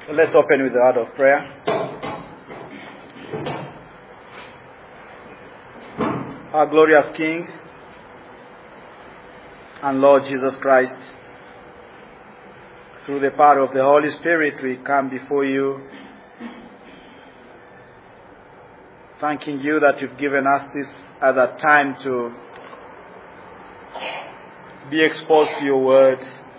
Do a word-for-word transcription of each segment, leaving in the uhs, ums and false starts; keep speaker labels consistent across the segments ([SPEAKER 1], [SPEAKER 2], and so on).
[SPEAKER 1] Let's open with the word of prayer. Our glorious King and Lord Jesus Christ, through the power of the Holy Spirit, we come before you, thanking you that you've given us this other time to be exposed to your word.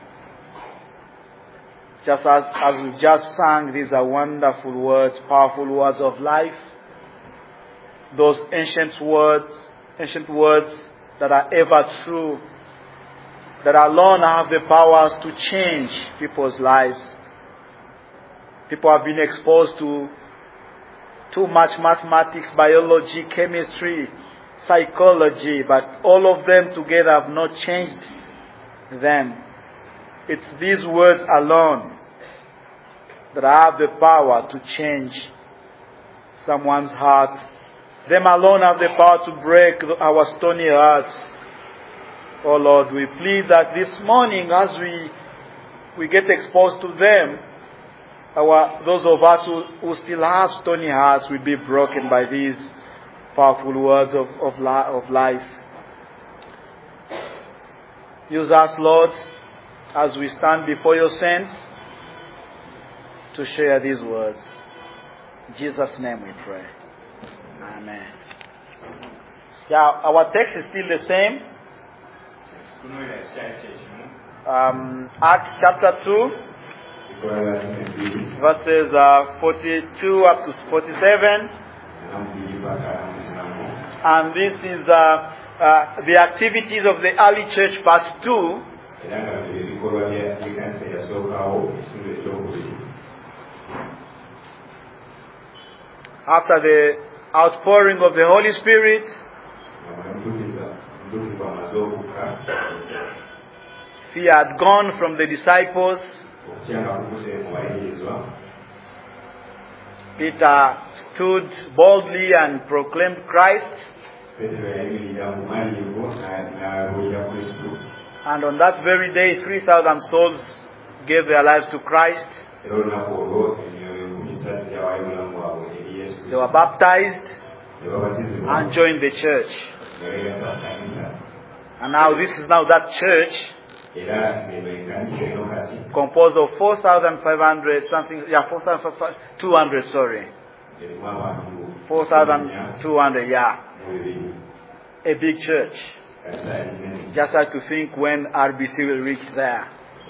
[SPEAKER 1] Just as, as we've just sang, these are wonderful words, powerful words of life. Those ancient words, ancient words that are ever true, that alone have the powers to change people's lives. People have been exposed to too much mathematics, biology, chemistry, psychology, but all of them together have not changed them. It's these words alone that have the power to change someone's heart. Them alone have the power to break our stony hearts. Oh Lord, we plead that this morning as we we get exposed to them, our those of us who, who still have stony hearts will be broken by these powerful words of, of, of life. Use us, Lord, as we stand before your saints, to share these words. In Jesus' name we pray. Amen. Yeah, our text is still the same. Um, Acts chapter two, verses uh, forty-two up to forty-seven. And this is uh, uh, the activities of the early church, part two. After the outpouring of the Holy Spirit, he had gone from the disciples. Peter stood boldly and proclaimed Christ. And on that very day, three thousand souls gave their lives to Christ. They were baptized and joined the church. And now this is now that church composed of four thousand five hundred something, yeah, four thousand two hundred, sorry. four thousand two hundred, yeah. A big church. Just have to think when R B C will reach there.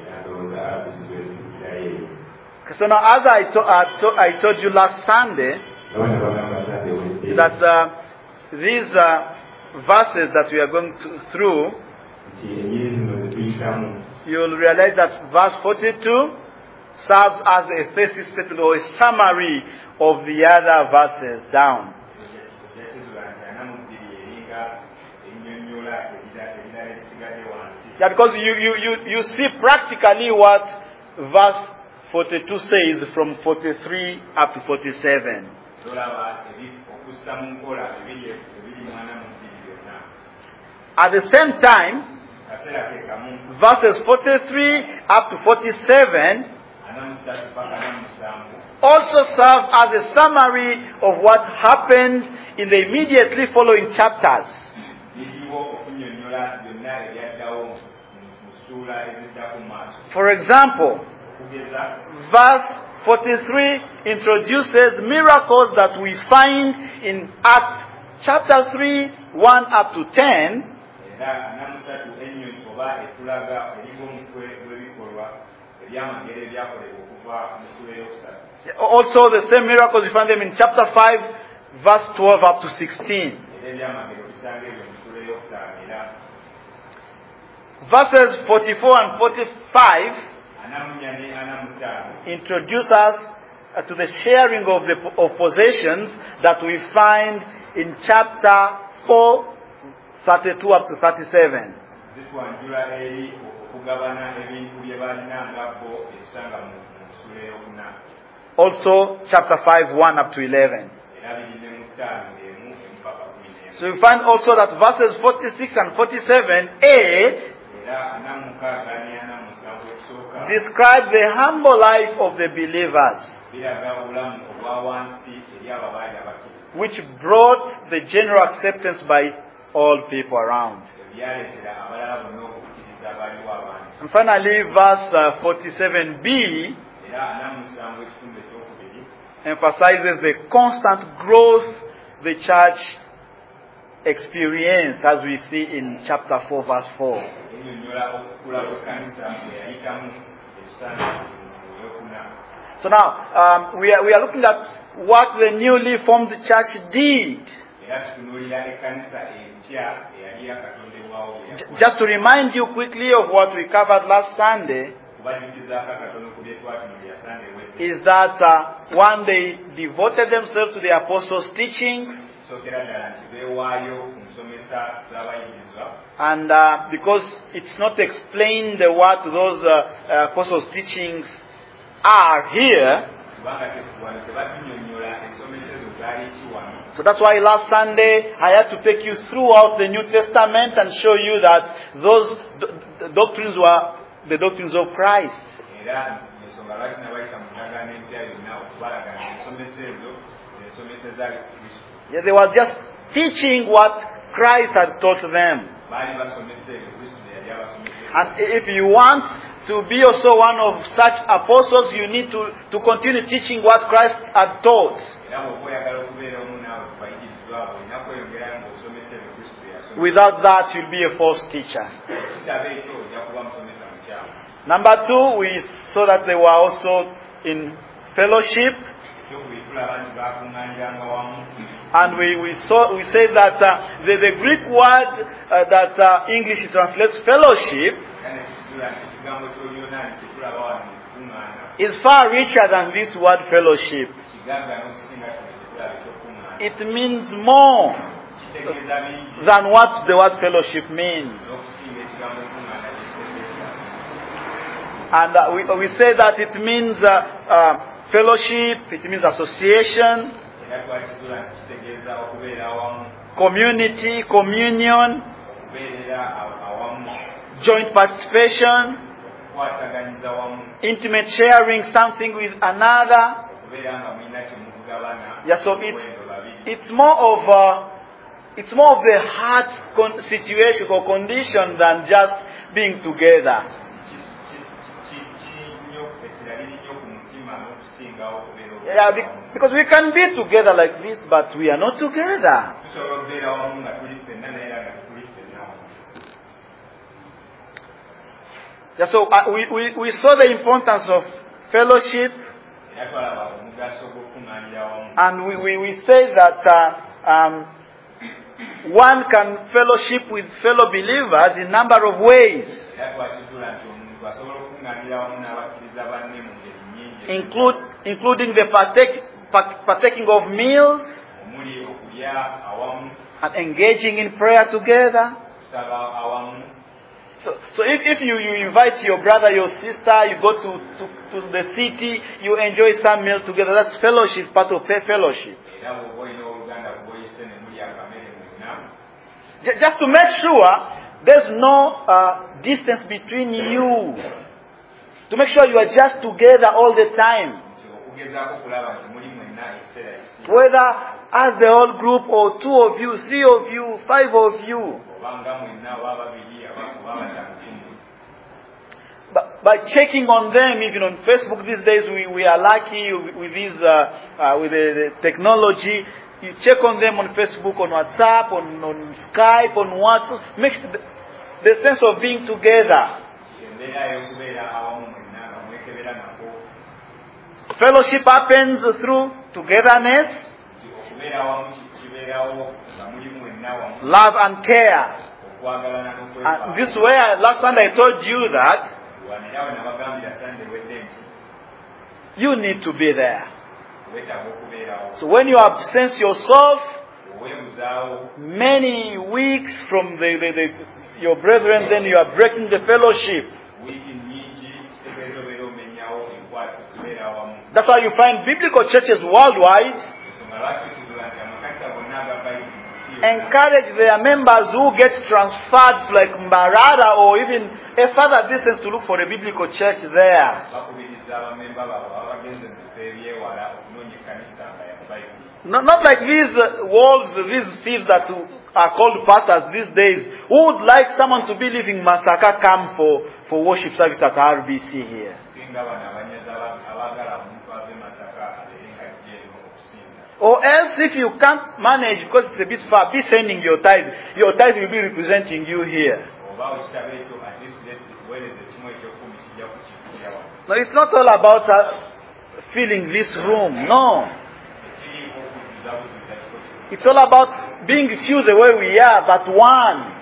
[SPEAKER 1] So now, as I, to, uh, to, I told you last Sunday, that uh, these uh, verses that we are going to, through, you'll realize that verse forty-two serves as a thesis statement or a summary of the other verses down. Yeah, because you, you, you, you see practically what verse forty-two says from forty-three up to forty-seven. At the same time, verses forty-three up to forty-seven also serve as a summary of what happened in the immediately following chapters. For example, verse forty-three introduces miracles that we find in Acts chapter three, one up to ten. Also the same miracles, we find them in chapter five, verse twelve up to sixteen. Verses forty-four and forty-five introduce us uh, to the sharing of the of possessions that we find in chapter four, thirty-two up to thirty-seven. Also, chapter five, one up to eleven. So you find also that verses forty-six and forty-seven, A, describes the humble life of the believers, which brought the general acceptance by all people around. And finally, verse uh, forty-seven b emphasizes the constant growth the church experienced, as we see in chapter four, verse four. So now, um, we are we are looking at what the newly formed church did. Just to remind you quickly of what we covered last Sunday, is that uh, one, they devoted themselves to the apostles' teachings, and uh, because it's not explained what those uh, apostles' teachings are here, so that's why last Sunday I had to take you throughout the New Testament and show you that those do- doctrines were the doctrines of Christ. Yeah, they were just teaching what Christ had taught them. And if you want to be also one of such apostles, you need to, to continue teaching what Christ had taught. Without that, you'll be a false teacher. Number two, we saw that they were also in fellowship. And we, we saw we said that uh, the, the Greek word uh, that uh, English translates fellowship is far richer than this word fellowship. It means more than what the word fellowship means. And uh, we, we say that it means uh, uh, fellowship, it means association, community, communion, joint participation, intimate sharing something with another. Yeah, so it's it's more of a, it's more of the heart con- situation or condition than just being together. Yeah, because we can be together like this, but we are not together. Yeah, so uh, we, we, we saw the importance of fellowship, and we, we, we say that uh, um, one can fellowship with fellow believers in a number of ways, include, including the partake, partaking of meals and engaging in prayer together. So, so if, if you, you invite your brother, your sister, you go to, to, to the city, you enjoy some meal together, that's fellowship, part of fellowship. Just to make sure there's no uh, distance between you. To make sure you are just together all the time. Whether as the whole group or two of you, three of you, five of you. But by checking on them, even on Facebook these days, we, we are lucky with this uh, uh, with the, the technology. You check on them on Facebook, on WhatsApp, on, on Skype, on WhatsApp. Make the, the sense of being together. Fellowship happens through togetherness, love and care. And this way, last time I told you that you need to be there. So when you absent yourself many weeks from the, the, the, your brethren, then you are breaking the fellowship. That's why you find biblical churches worldwide encourage their members who get transferred to like Mbarara or even a further distance to look for a biblical church there. Not, not like these uh, wolves, these thieves that are called pastors these days, who would like someone to be living Masaka come for, for worship service at R B C here. Or else if you can't manage because it's a bit far, be sending your tithe. Your tithe will be representing you here. No, it's not all about uh, filling this room. No. It's all about being few the way we are, but one.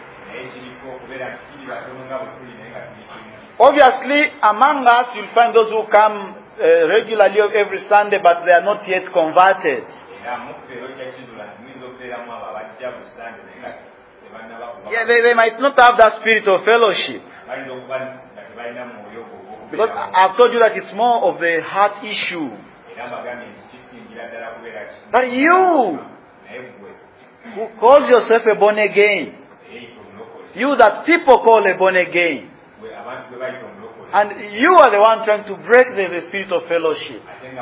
[SPEAKER 1] Obviously, among us you'll find those who come uh, regularly every Sunday, but they are not yet converted. Yeah, they, they might not have that spirit of fellowship. Because I've told you that it's more of the heart issue. But you, who calls yourself a born again, you that people call a born again, and you are the one trying to break the, the spirit of fellowship.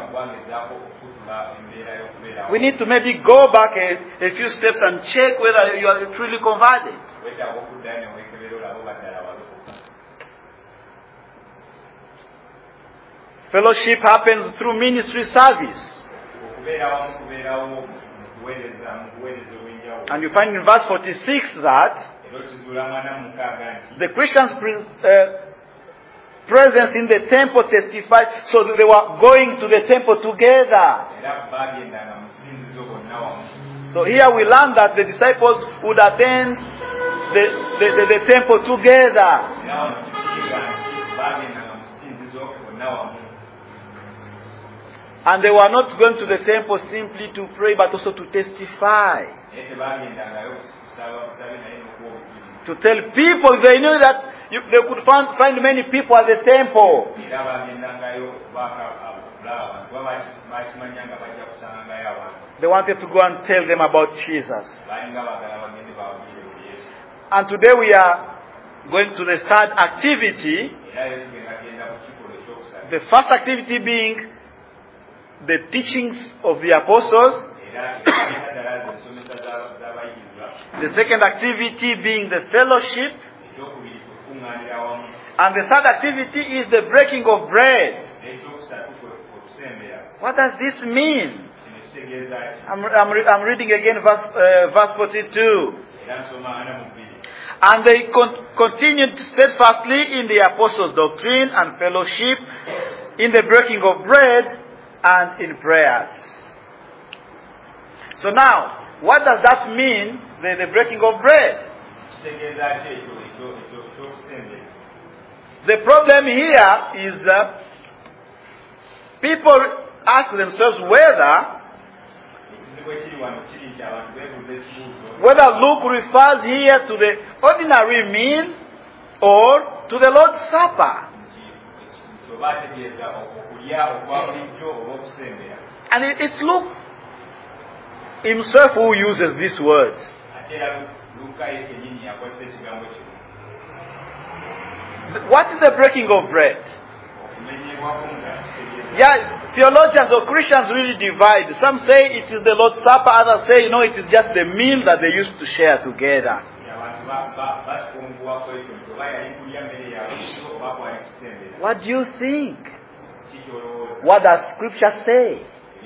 [SPEAKER 1] We need to maybe go back a, a few steps and check whether you are truly converted. Fellowship happens through ministry service. And you find in verse forty-six that the Christians' uh, presence in the temple testified, so that they were going to the temple together. So here we learn that the disciples would attend the, the, the, the temple together. And they were not going to the temple simply to pray, but also to testify. To tell people, they knew that you, they could find, find many people at the temple. They wanted to go and tell them about Jesus. And today we are going to the third activity. The first activity being the teachings of the apostles. The second activity being the fellowship. And the third activity is the breaking of bread. What does this mean? I'm, I'm, re- I'm reading again verse, uh, verse forty-two. And they con- continued steadfastly in the apostles' doctrine and fellowship, in the breaking of bread, and in prayers. So now, what does that mean, the, the breaking of bread? The problem here is that people ask themselves whether whether Luke refers here to the ordinary meal or to the Lord's Supper. And it, it's Luke himself who uses these words. What is the breaking of bread? Yeah, theologians or Christians really divide. Some say it is the Lord's Supper, others say, no, it is just the meal that they used to share together. What do you think? What does Scripture say?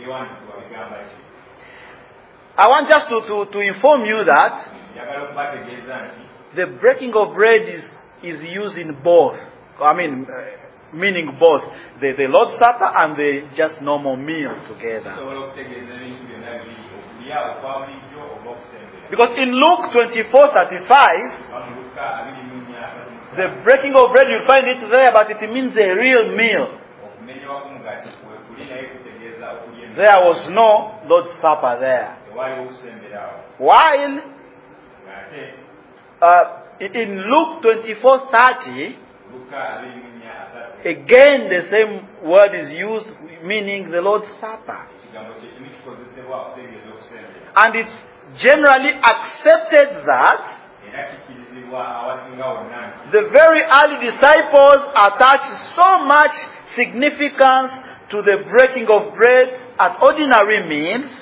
[SPEAKER 1] I want just to, to, to inform you that the breaking of bread is, is used in both. I mean, uh, meaning both the, the Lord's Supper and the just normal meal together. Because in Luke twenty-four thirty-five, the breaking of bread, you'll find it there, but it means a real meal. There was no Lord's Supper there. While uh, in Luke twenty-four thirty, Again, the same word is used, meaning the Lord's Supper. And it's generally accepted that the very early disciples attached so much significance to the breaking of bread at ordinary meals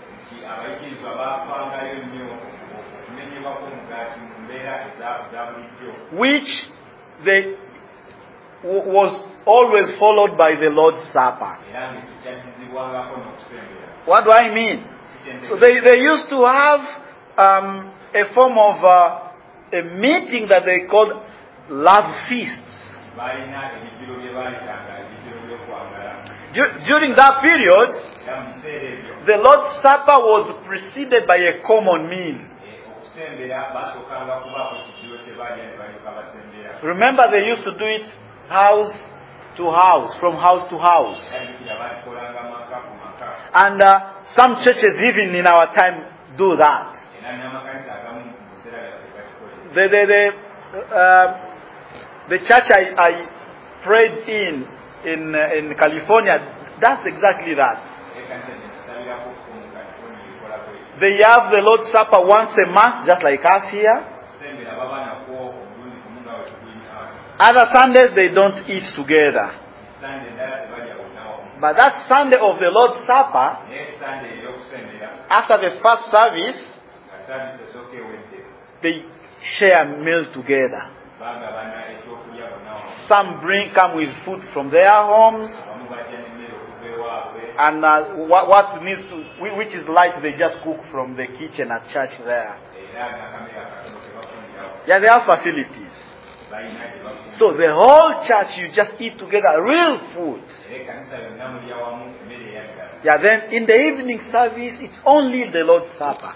[SPEAKER 1] which they w- was always followed by the Lord's Supper. What do I mean? So they, they used to have um, a form of uh, a meeting that they called love feasts. Dur- during that period, the Lord's Supper was preceded by a common meal. Remember, they used to do it house to house, from house to house. And uh, some churches, even in our time, do that. The, the, the, uh, the church I, I prayed in, in, uh, in California, that's exactly that. They have the Lord's Supper once a month, just like us here. Other Sundays, they don't eat together. But that Sunday of the Lord's Supper, after the first service, they share a meal together. Some bring, come with food from their homes. And uh, what, what needs to, which is light, they just cook from the kitchen at church there. Yeah, they have facilities. So the whole church, you just eat together, real food. Yeah, then in the evening service, it's only the Lord's Supper.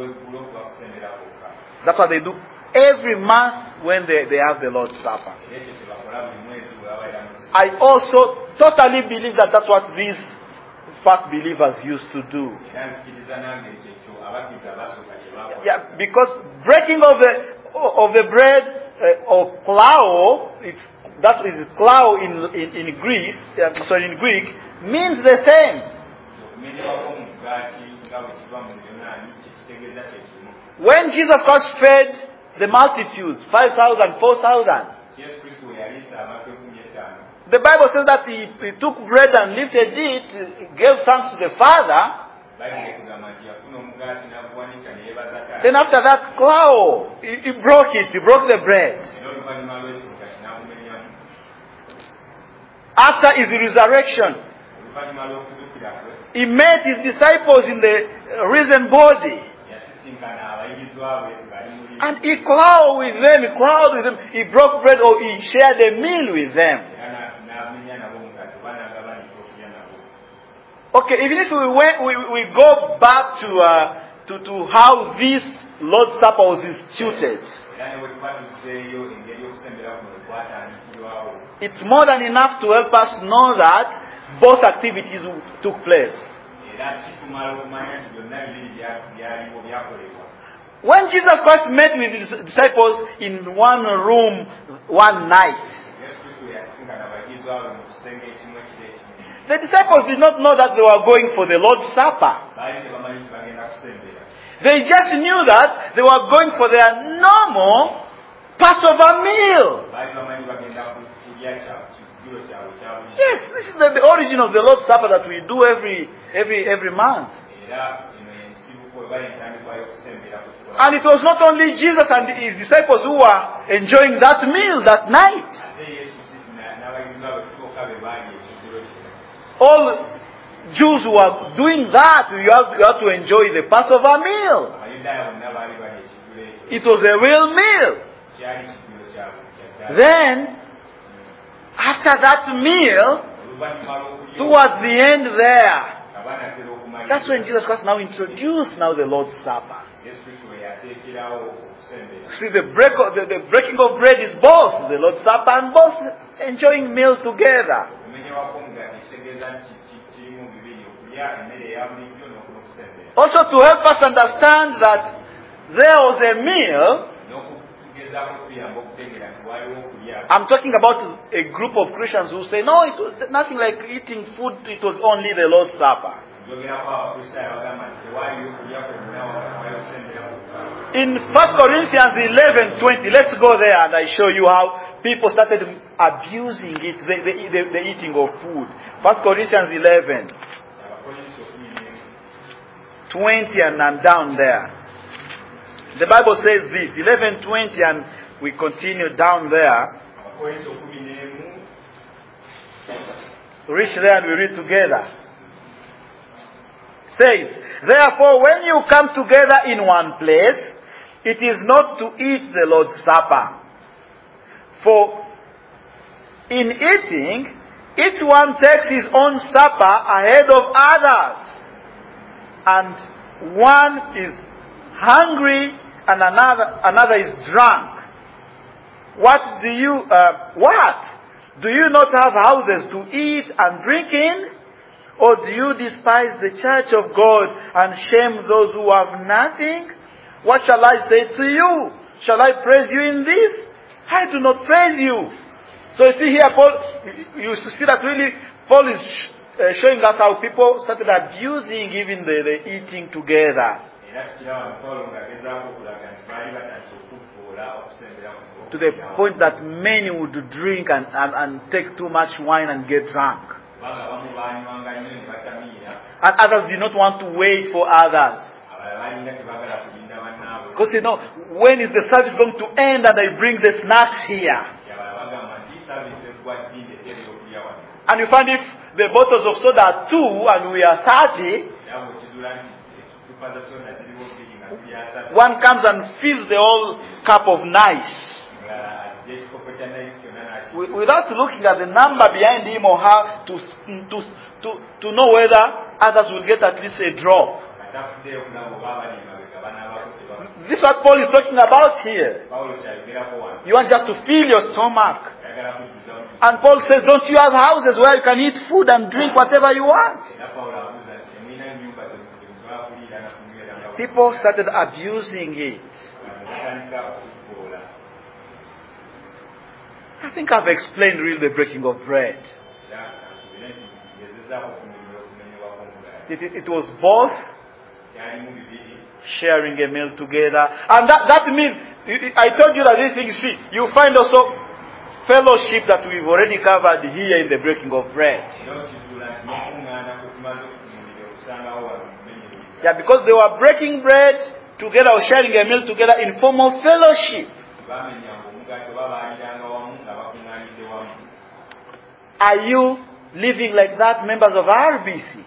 [SPEAKER 1] That's what they do every month when they, they have the Lord's Supper. I also totally believe that that's what these first believers used to do. Yeah, because breaking of the of the bread uh, or klao, it's that is klao in in, in Greece, uh, sorry in Greek, means the same. When Jesus Christ fed the multitudes, five thousand, four thousand, the Bible says that he, he took bread and lifted it, gave thanks to the Father. Then after that, wow, he, he broke it, he broke the bread. After his resurrection, he met his disciples in the risen body. And he clawed with them, he clawed with them, he broke bread or he shared a meal with them. Okay, even if we went, we, we go back to, uh, to, to how this Lord's Supper was instituted. It's more than enough to help us know that both activities took place. When Jesus Christ met with his disciples in one room one night, the disciples did not know that they were going for the Lord's Supper. They just knew that they were going for their normal Passover meal. Yes, this is the, the origin of the Lord's Supper that we do every every every month. And it was not only Jesus and his disciples who were enjoying that meal that night. All Jews who are doing that, you have, you have to enjoy the Passover meal. It was a real meal. Then, after that meal, towards the end there, that's when Jesus Christ now introduced now the Lord's Supper. See, the, break of, the, the breaking of bread is both the Lord's Supper and both enjoying meal together. Also to help us understand that there was a meal I'm talking about a group of Christians who say, no, it was nothing like eating food, it was only the Lord's Supper. In First Corinthians eleven twenty, let's go there and I show you how people started abusing it, the, the, the, the eating of food. First Corinthians eleven twenty and I'm down there. The Bible says this, eleven twenty, and we continue down there. Reach there and we read together. Says, therefore when you come together in one place, it is not to eat the Lord's Supper. For in eating, each one takes his own supper ahead of others. And one is hungry and another another is drunk. What do you, uh, what? Do you not have houses to eat and drink in? Or do you despise the church of God and shame those who have nothing? What shall I say to you? Shall I praise you in this? I do not praise you. So you see here, Paul, you see that really Paul is uh, showing us how people started abusing even the, the eating together. To the point that many would drink and, and, and take too much wine and get drunk. And others did not want to wait for others. Because you know, when is the service going to end and I bring the snacks here? And you find if the bottles of soda are two and we are thirty, one comes and fills the whole cup of nice. Without looking at the number behind him or her to, to, to, to know whether others will get at least a drop. This is what Paul is talking about here. You want just to fill your stomach. And Paul says, don't you have houses where you can eat food and drink whatever you want? People started abusing it. I think I've explained really the breaking of bread. It, it, it was both sharing a meal together. And that, that means, I told you that these things, see, you find also fellowship that we've already covered here in the breaking of bread. Yeah, because they were breaking bread together or sharing a meal together in form of fellowship. Are you living like that, members of R B C?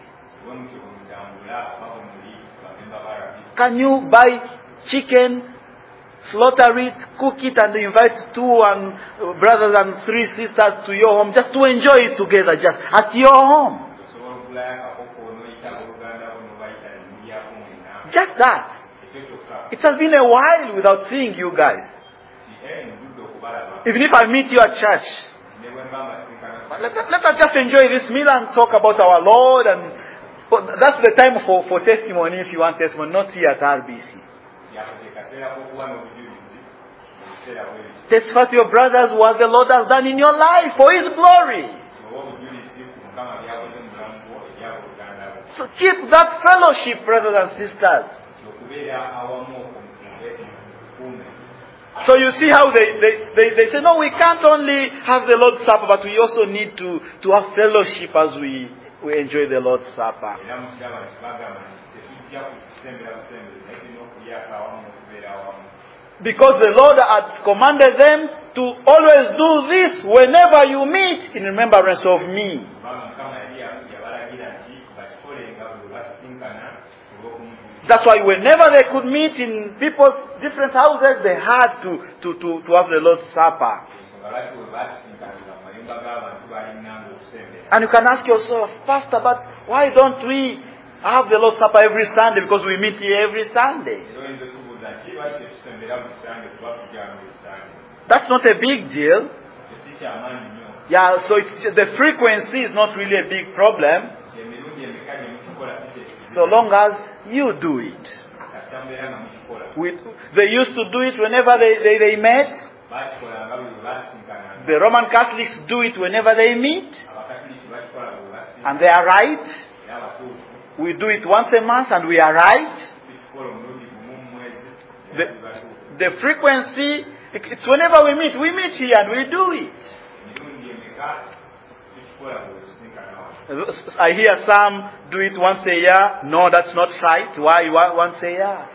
[SPEAKER 1] Can you buy chicken, slaughter it, cook it, and invite two and brothers and three sisters to your home just to enjoy it together, just at your home? Just that. It has been a while without seeing you guys. Even if I meet you at church, let, let us just enjoy this meal and talk about our Lord. And well, that's the time for, for testimony if you want testimony, not here at R B C. Testify to your brothers what the Lord has done in your life for His glory. So keep that fellowship, brothers and sisters. So you see how they, they, they, they say, no, we can't only have the Lord's Supper, but we also need to, to have fellowship as we, we enjoy the Lord's Supper. Because the Lord had commanded them to always do this whenever you meet in remembrance of me. That's why whenever they could meet in people's different houses, they had to, to, to, to have the Lord's Supper. And you can ask yourself, Pastor, but why don't we have the Lord's Supper every Sunday? Because we meet here every Sunday. That's not a big deal. Yeah, so it's, the frequency is not really a big problem. So long as you do it. We, they used to do it whenever they, they, they met. The Roman Catholics do it whenever they meet. And they are right. We do it once a month and we are right. The, the frequency, it's whenever we meet. We meet here and we do it. I hear some do it once a year. No, that's not right. Why once a year?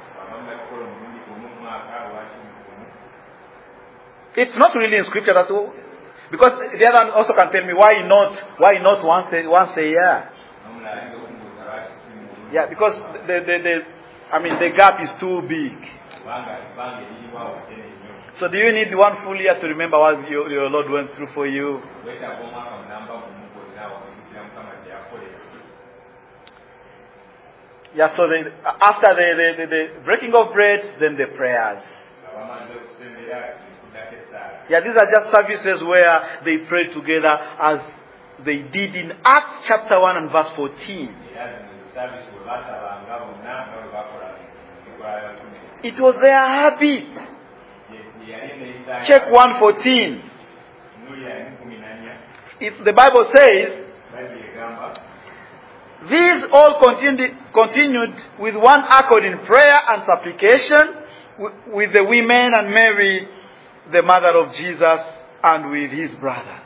[SPEAKER 1] It's not really in scripture at all. Because the other one also can tell me why not why not once a, once a year? Yeah, because the, the, the I mean the gap is too big. So do you need one full year to remember what your, your Lord went through for you? Yeah, so the, after the, the, the, the breaking of bread, then the prayers. Yeah, these are just services where they pray together as they did in Acts chapter one and verse fourteen. It was their habit. Check one fourteen. If the Bible says, these all continued, continued with one accord in prayer and supplication with the women and Mary, the mother of Jesus, and with his brothers.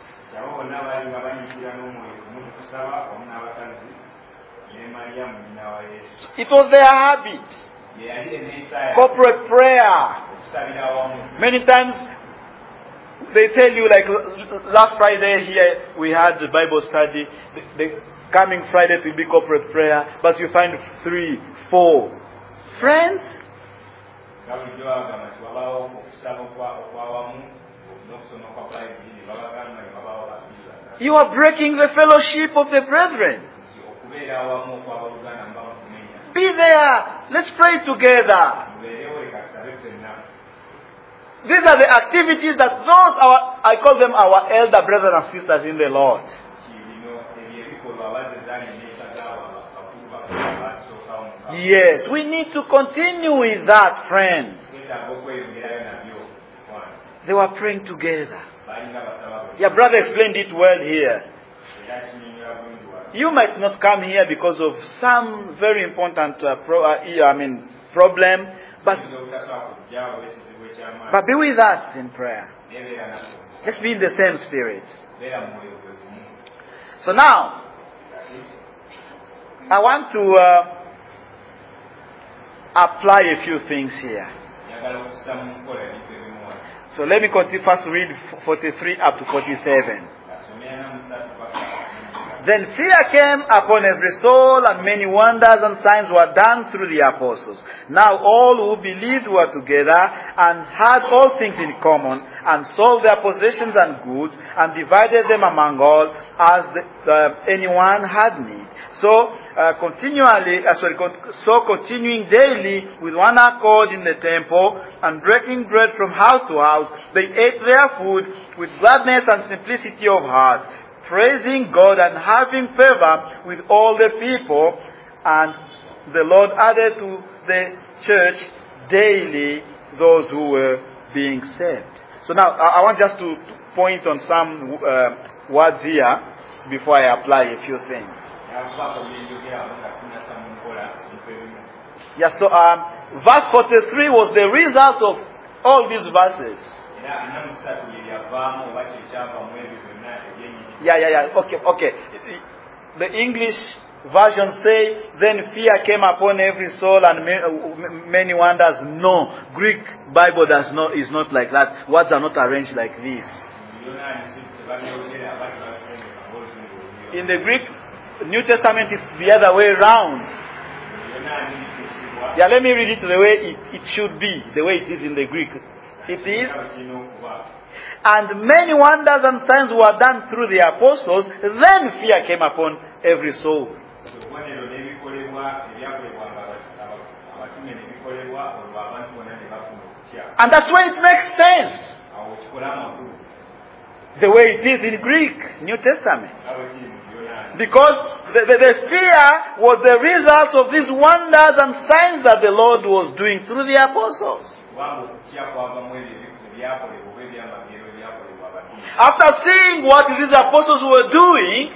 [SPEAKER 1] It was their habit. Corporate prayer. Many times they tell you, like last Friday here we had the Bible study. The, the coming Friday will be corporate prayer, but you find three, four friends. You are breaking the fellowship of the brethren. Be there. Let's pray together. These are the activities that those our I call them our elder brothers and sisters in the Lord. Yes, we need to continue with that, friends. They were praying together. Your brother explained it well here. You might not come here because of some very important uh, pro, uh, I mean problem, but but be with us in prayer. Let's be in the same spirit. So now, I want to uh, apply a few things here. So let me continue. First read forty-three up to forty-seven. Then fear came upon every soul, and many wonders and signs were done through the apostles. Now all who believed were together and had all things in common, and sold their possessions and goods, and divided them among all as the, uh, anyone had need. So uh, continually, uh, sorry, con- so continuing daily with one accord in the temple, and breaking bread from house to house, they ate their food with gladness and simplicity of heart, praising God and having favor with all the people. And the Lord added to the church daily those who were being saved. So now I want just to point on some uh, words here before I apply a few things. Yeah, so um, verse forty-three was the result of all these verses. Yeah, yeah, yeah. Okay, okay. The English version say, then fear came upon every soul and many wonders. No, Greek Bible does not is not like that. Words are not arranged like this. In the Greek New Testament, it's the other way around. Yeah, let me read it the way it, it should be, the way it is in the Greek. It is, and many wonders and signs were done through the apostles. Then fear came upon every soul. And that's why it makes sense. The way it is in Greek, New Testament. Because the, the, the fear was the result of these wonders and signs that the Lord was doing through the apostles. After seeing what these apostles were doing,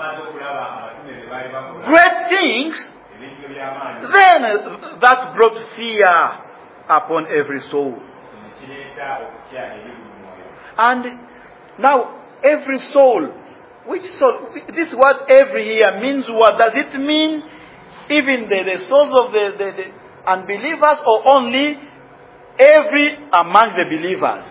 [SPEAKER 1] great things, then that brought fear upon every soul. And now, every soul, which soul? This word every here means what? Does it mean even the, the souls of the, the, the unbelievers, or only every among the believers?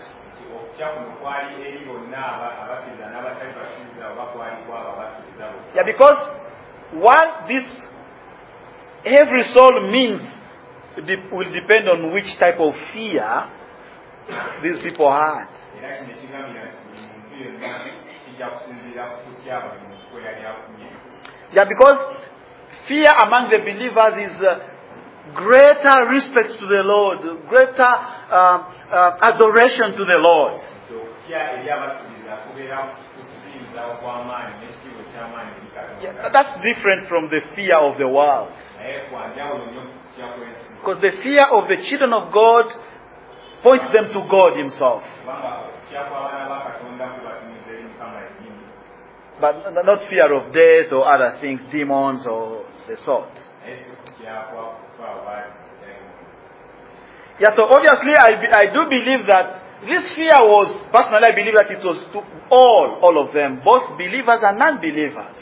[SPEAKER 1] Yeah, because what this every soul means will depend on which type of fear these people had. Yeah, because fear among the believers is uh, greater respect to the Lord, greater uh, uh, adoration to the Lord. Yeah, that's different from the fear of the world. Because the fear of the children of God points them to God Himself. But not fear of death or other things, demons or the sort. Yeah, so obviously I, I do believe that this fear was, personally I believe that it was to all, all of them, both believers and non-believers.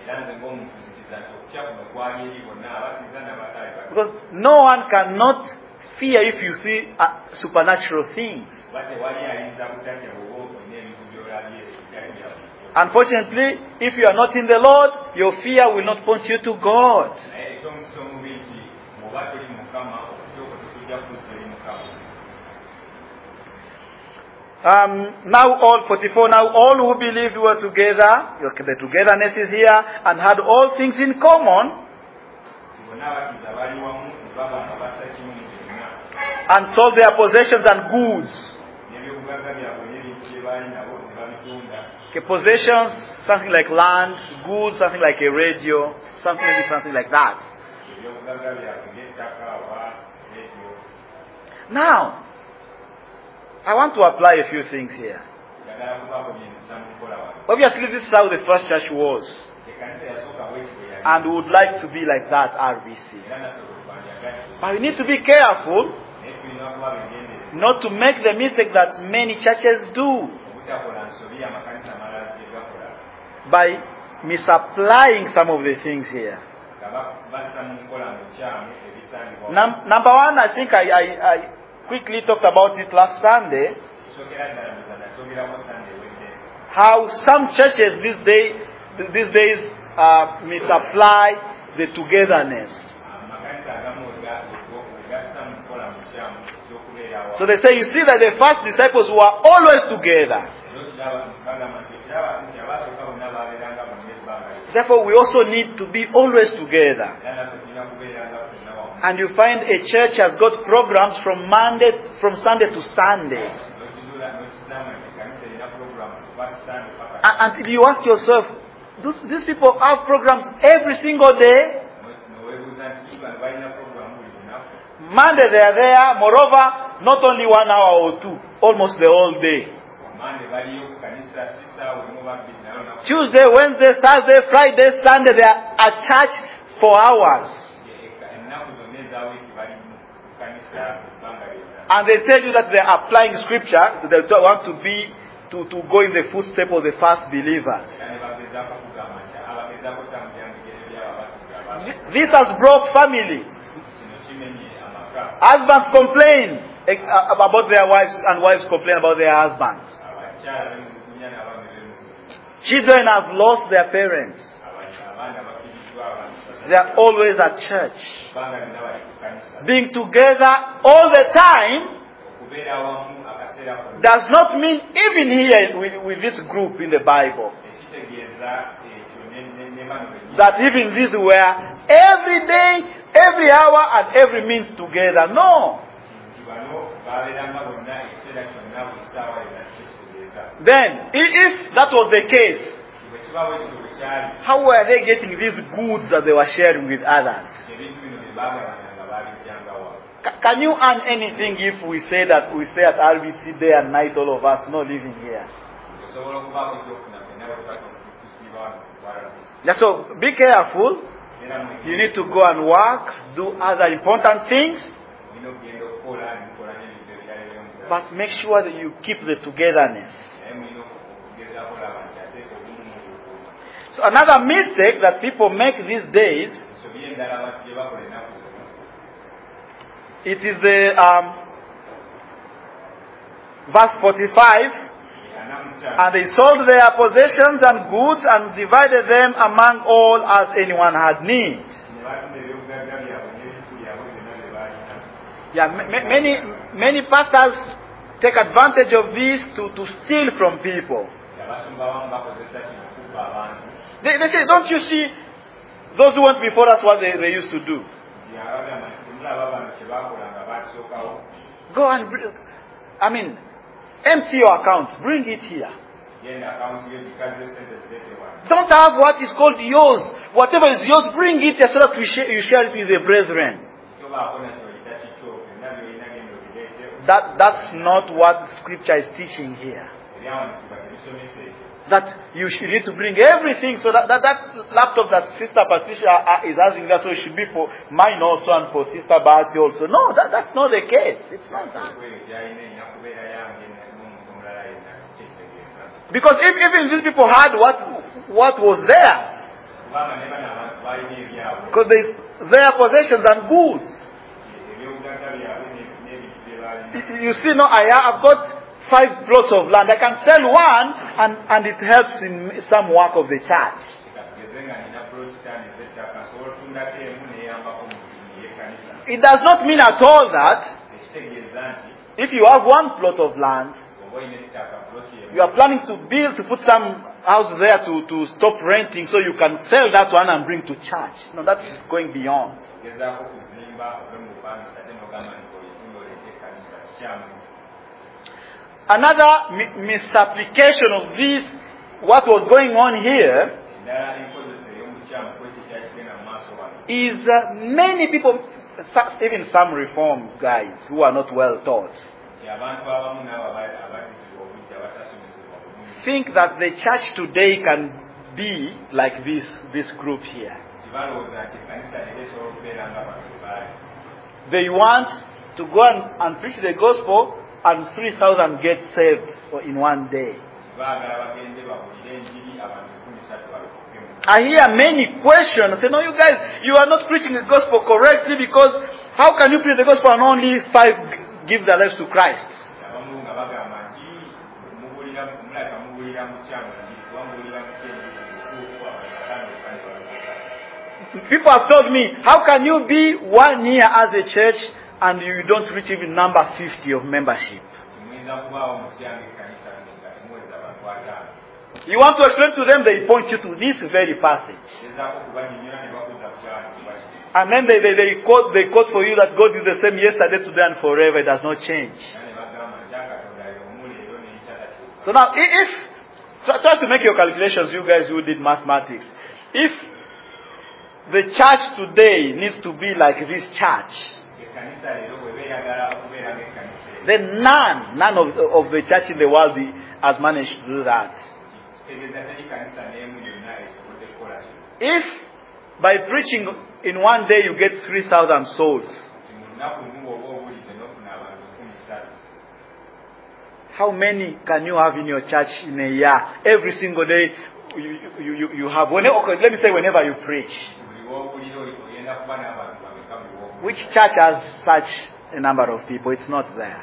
[SPEAKER 1] Because no one cannot fear if you see uh, supernatural things. Unfortunately, if you are not in the Lord, your fear will not point you to God. Um, now all, forty-four, now all who believed were together, the togetherness is here, and had all things in common, and sold their possessions and goods. Okay, possessions, something like land, goods, something like a radio, something maybe something like that. Now, I want to apply a few things here. Obviously, this is how the first church was. And we would like to be like that, R V C. But we need to be careful not to make the mistake that many churches do by misapplying some of the things here. Num- number one, I think I, I, I quickly talked about it last Sunday. How some churches these days, these days uh, misapply the togetherness. So they say, you see that the first disciples were always together. Therefore, we also need to be always together. And you find a church has got programs from Monday, from Sunday to Sunday. And, and you ask yourself, those, these people have programs every single day. Monday they are there. Moreover, not only one hour or two, almost the whole day. Tuesday, Wednesday, Thursday, Friday, Sunday, they are at church for hours. And they tell you that they are applying scripture. They want to be to, to go in the footsteps of the first believers. This has broke families. Husbands complain about their wives, and wives complain about their husbands. Children have lost their parents. They are always at church. Being together all the time does not mean, even here with, with this group in the Bible, that even these were every day, every hour, and every means together. No. Then, if that was the case, How were they getting these goods that they were sharing with others? C- can you earn anything if we say that we stay at R B C day and night, all of us, not living here? Yeah, so be careful. You need to go and work, do other important things. But make sure that you keep the togetherness. So another mistake that people make these days, it is the um, verse forty-five, and they sold their possessions and goods and divided them among all as anyone had need. Yeah, m- many many pastors take advantage of this to, to steal from people. They, they say, don't you see those who went before us what they, they used to do? Go and bring, I mean, empty your account. Bring it here. Don't have what is called yours. Whatever is yours, bring it so that we share, you share it with the brethren. That, that's not what Scripture is teaching here. That you should need to bring everything, so that, that, that laptop that Sister Patricia is asking, that so it should be for mine also and for Sister Barty also. No, that, that's not the case. It's not that. Because if even these people had what what was theirs, because there's their possessions and goods. You see, no, I, I've got five plots of land. I can sell one, and, and it helps in some work of the church. It does not mean at all that if you have one plot of land, you are planning to build, to put some house there to, to stop renting so you can sell that one and bring to church. No, that's going beyond. Another mi- misapplication of this, what was going on here, is uh, many people, even some reform guys who are not well taught, think that the church today can be like this, this group here. They want to go and, and preach the gospel and three thousand get saved in one day. I hear many questions. I say, no, you guys, you are not preaching the gospel correctly, because how can you preach the gospel and only five give their lives to Christ? People have told me, how can you be one year as a church and you don't reach even number fifty of membership? You want to explain to them, they point you to this very passage. And then they, they, they, quote, they quote for you that God is the same yesterday, today, and forever. It does not change. So now, if, try, try to make your calculations, you guys who did mathematics. If the church today needs to be like this church, then none, none of, of the church in the world has managed to do that. If by preaching in one day you get three thousand souls, how many can you have in your church in a year? Every single day you, you, you, you have, whenever, okay, let me say whenever you preach. Which church has such a number of people? It's not there.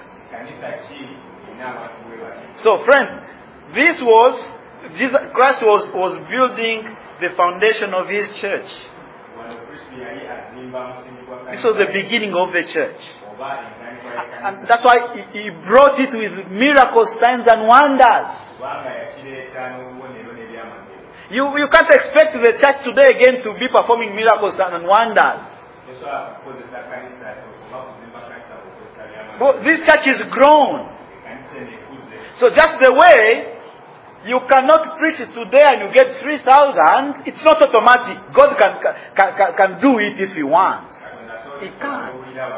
[SPEAKER 1] So friends, this was, Jesus Christ was, was building the foundation of his church. This was the beginning of the church. And that's why he brought it with miracles, signs and wonders. You, you can't expect the church today again to be performing miracles and wonders. But this church is grown. So just the way You cannot preach it today and you get three thousand. It's not automatic. God can, can, can, can do it if He wants. He can.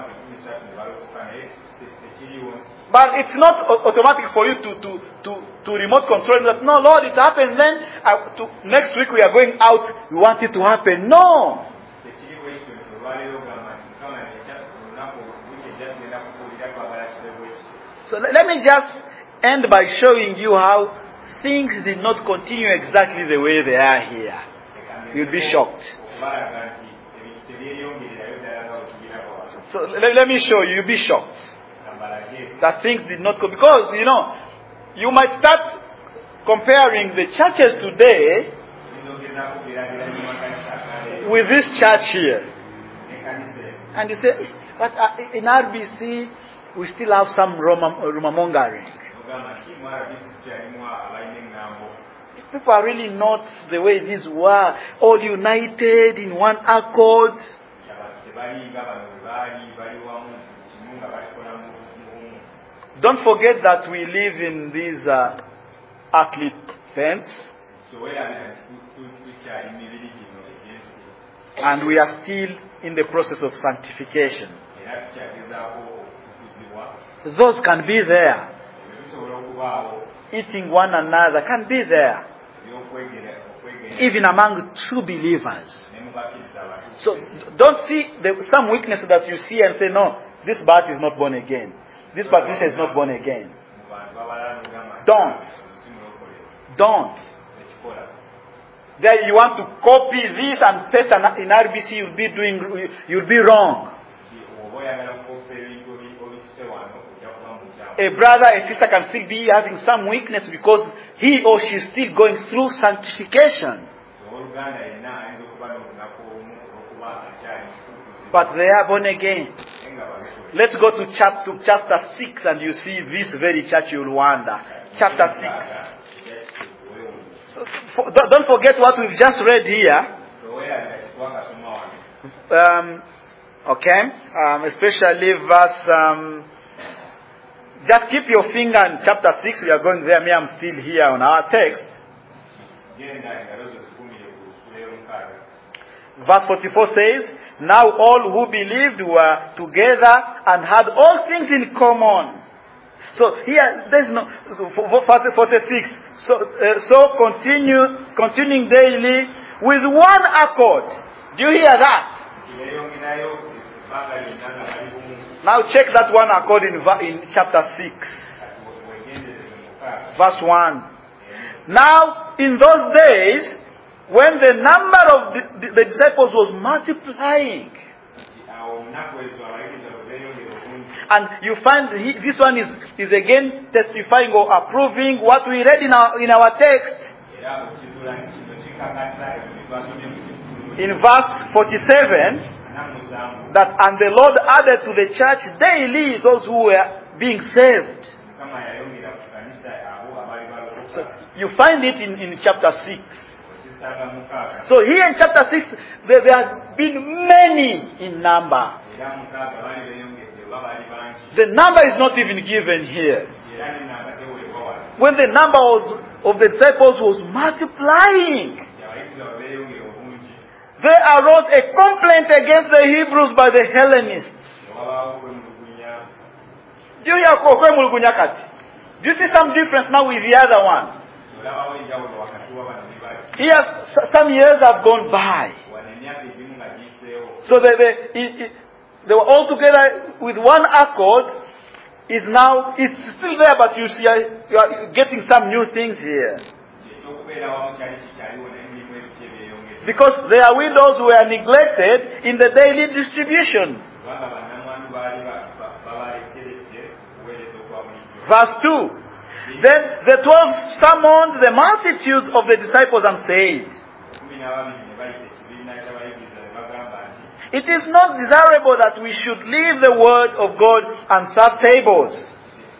[SPEAKER 1] But it's not automatic for you to, to, to, to remote control that, no, Lord, it happened then. Uh, to, next week we are going out. We want it to happen. No. So let, let me just end by showing you how things did not continue exactly the way they are here. You'll be shocked. So let, let me show you. You'll be shocked. That things did not go. Because, you know, you might start comparing the churches today with this church here. And you say, but uh, in R B C, we still have some rumor-mongering. People are really not the way these were, all united in one accord. Don't forget that we live in these uh, earthly tents. And we are still in the process of sanctification. Those can be there. Eating one another can be there. Even among true believers. So don't see the, some weakness that you see and say, no, this part is not born again. This Patricia is not born again. Don't. Don't. Then you want to copy this and paste in R B C, you'll be doing, you'll be wrong. A brother, a sister can still be having some weakness because he or she is still going through sanctification. But they are born again. Let's go to chapter, chapter six and you see this very church, you'll wonder. Chapter six. So, for, don't forget what we've just read here. Um, okay. Um, especially verse... Um, just keep your finger in chapter six. We are going there. Me, I'm still here on our text. Verse forty-four says, now all who believed were together and had all things in common. So here, there's no, forty-six. So, uh, so continue, continuing daily with one accord. Do you hear that? Now check that one accord in, in chapter six. Verse one. Now, in those days, when the number of the, the, the disciples was multiplying, and you find he, this one is, is again testifying or approving what we read in our in our text. In verse forty-seven, that and the Lord added to the church daily those who were being saved. So you find it in, in chapter six. So here in chapter six, there, there have been many in number. The number is not even given here. When the number was, of the disciples was multiplying, there arose a complaint against the Hebrews by the Hellenists. Do you hear? Do you see some difference now with the other one? Here, some years have gone by. So they, they, they were all together with one accord. Is now, it's still there, but you see, you are getting some new things here. Because their widows were neglected in the daily distribution. Verse two. Then the twelve summoned the multitude of the disciples and said, it is not desirable that we should leave the word of God and serve tables.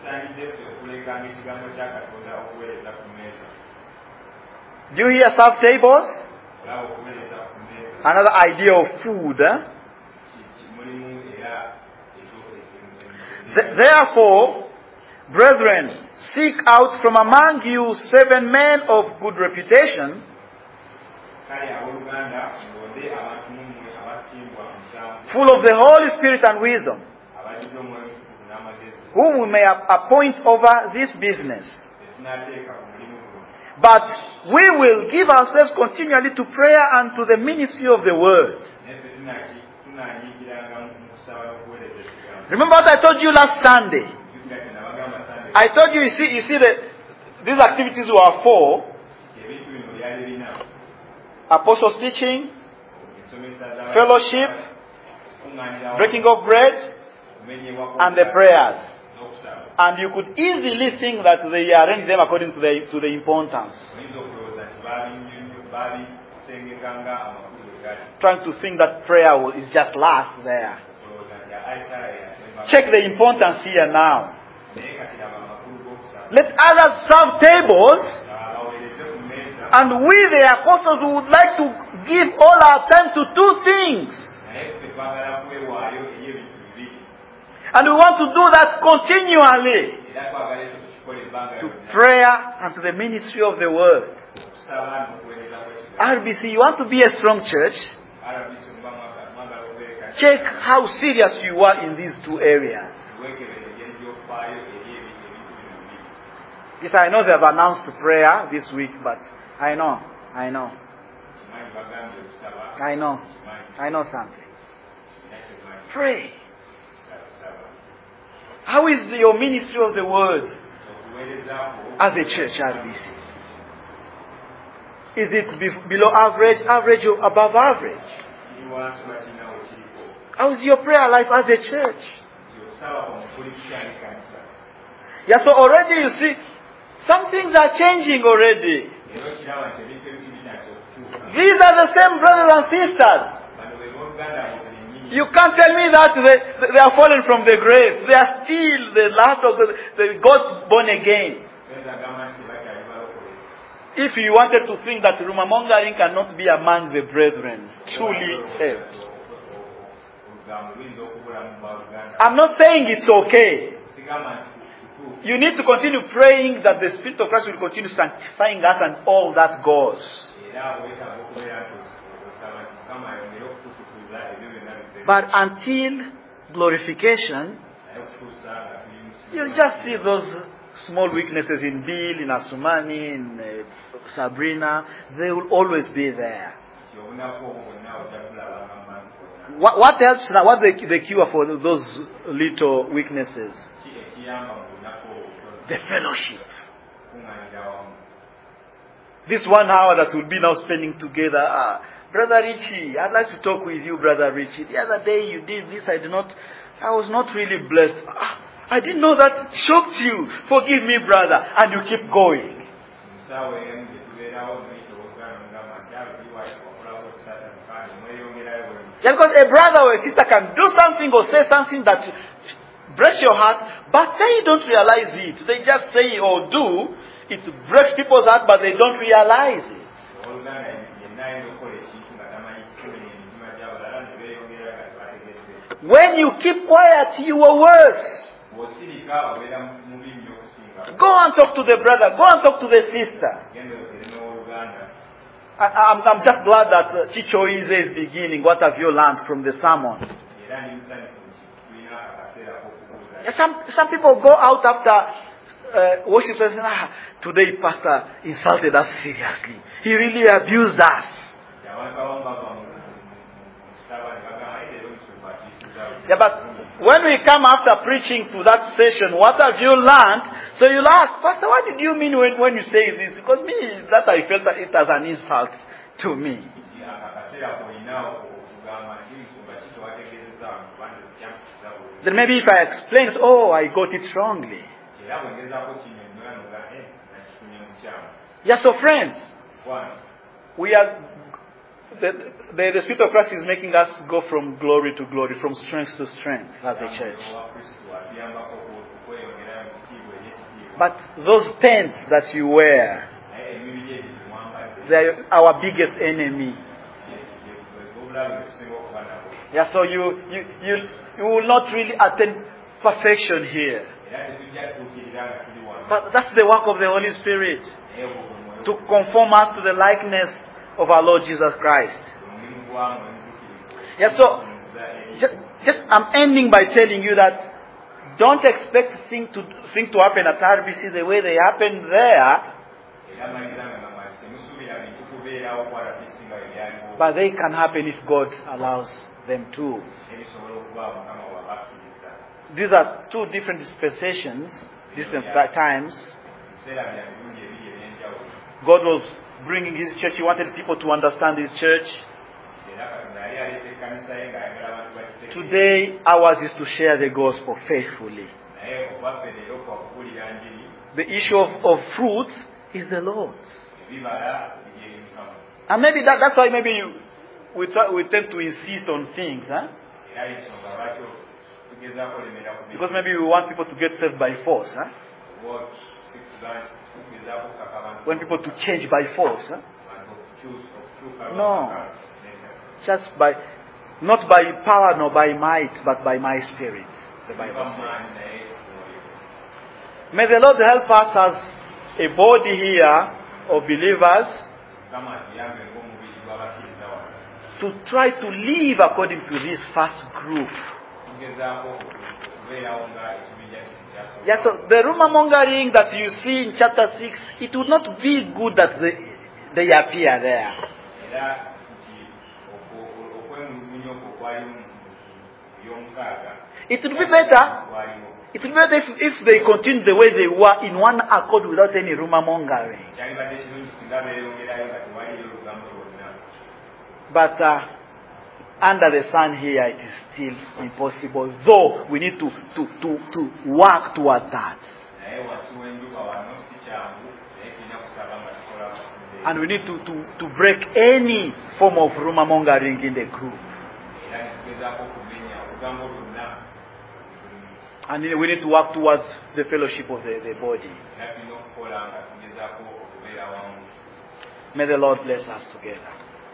[SPEAKER 1] Do you hear serve tables? Another idea of food. Eh? Th- therefore, Brethren, seek out from among you seven men of good reputation, full of the Holy Spirit and wisdom, whom we may appoint over this business. But we will give ourselves continually to prayer and to the ministry of the word. Remember what I told you last Sunday? I told you, you see, you see that these activities were four: apostles' teaching, fellowship, breaking of bread, and the prayers. And you could easily think that they arrange them according to the to the importance. Trying to think that prayer is just last there. Check the importance here now. Let others serve tables, and we, the apostles, would like to give all our time to two things. And we want to do that continually. To prayer and to the ministry of the word. R B C, you want to be a strong church? Check how serious you are in these two areas. Yes, I know they have announced prayer this week, but I know, I know. I know. I know something. Pray. How is your ministry of the word as a church, R B C? Is it below average, average, or above average? How is your prayer life as a church? Yeah, so already you see, some things are changing already. These are the same brothers and sisters. You can't tell me that they, they are fallen from the grave. They are still the last of the, the God born again. If you wanted to think that rumor mongering cannot be among the brethren, truly saved. I'm not saying it's okay. You need to continue praying that the Spirit of Christ will continue sanctifying us and all that goes. But until glorification, you'll just see those small weaknesses in Bill, in Asumani, in uh, Sabrina. They will always be there. What, what helps now? What's the, the cure for those little weaknesses? The fellowship. This one hour that we'll be now spending together. Ah, Brother Richie, I'd like to talk with you, Brother Richie. The other day you did this, I did not, I was not really blessed. Ah, I didn't know that shocked you. Forgive me, brother. And you keep going. Yeah, because a brother or a sister can do something or say something that breaks your heart, but they don't realize it. They just say or do. It breaks people's heart, but they don't realize it. When you keep quiet, you are worse. Go and talk to the brother. Go and talk to the sister. I, I'm, I'm just glad that uh, Chicho Ize is beginning. What have you learned from the sermon? Some, some people go out after uh, worship and say, ah, today Pastor insulted us seriously. He really abused us. Yeah, but when we come after preaching to that session, what have you learned? So you'll ask, Pastor, what did you mean when, when you say this? Because me, that I felt that it as an insult to me. Then maybe if I explain, oh, I got it wrongly. Yeah, so friends, we are... The, the, the Spirit of Christ is making us go from glory to glory, from strength to strength as a church. But those tents that you wear, they are our biggest enemy. Yeah, so you, you, you, you will not really attain perfection here. But that's the work of the Holy Spirit, to conform us to the likeness of our Lord Jesus Christ. Yeah, so just, just I'm ending by telling you that don't expect things to things to happen at R B C the way they happen there, but they can happen if God allows them to. These are two different dispensations, different times. God was bringing His church. He wanted people to understand His church. Today, ours is to share the gospel faithfully. The issue of, of fruits is the Lord's. And maybe that, that's why maybe you, we, try, we tend to insist on things. Huh? Because maybe we want people to get saved by force. Huh? We want people to change by force. Huh? No. Just by, not by power nor by might, but by my spirit, the Bible says. May the Lord help us as a body here of believers to try to live according to this first group. Yeah, so the rumor mongering that you see in chapter six, it would not be good that they, they appear there. It would be better. It would be better if, if they continue the way they were in one accord without any rumor mongering. But uh, under the sun here, it is still impossible. Though we need to, to, to, to work toward that. And we need to, to, to break any form of rumor mongering in the group. And we need to work towards the fellowship of the, the body. May the Lord bless us together.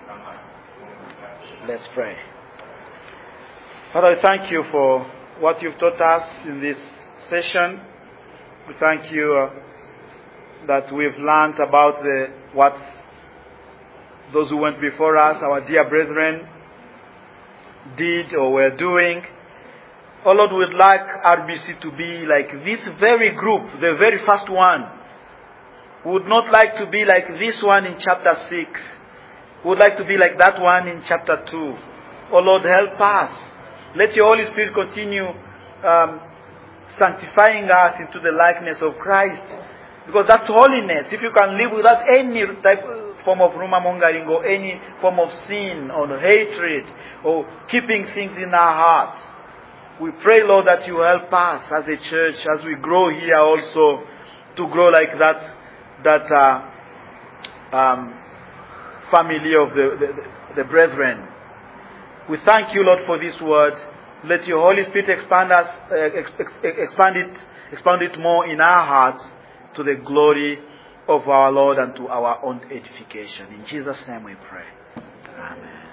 [SPEAKER 1] Let's pray. Father, we thank you for what you've taught us in this session. We thank you uh, that we've learned about the what those who went before us, our dear brethren, did or were doing. Oh Lord, we'd like R B C to be like this very group, the very first one. We would not like to be like this one in chapter six. We would like to be like that one in chapter two. Oh Lord, help us. Let your Holy Spirit continue um, sanctifying us into the likeness of Christ. Because that's holiness. If you can live without any type of form of rumor mongering or any form of sin or hatred or keeping things in our hearts, we pray, Lord, that you help us as a church, as we grow here also, to grow like that that uh, um, family of the, the, the brethren. We thank you, Lord, for this word. Let your Holy Spirit expand us, uh, ex- ex- expand it, expand it more in our hearts to the glory of our Lord and to our own edification. In Jesus' name we pray. Amen.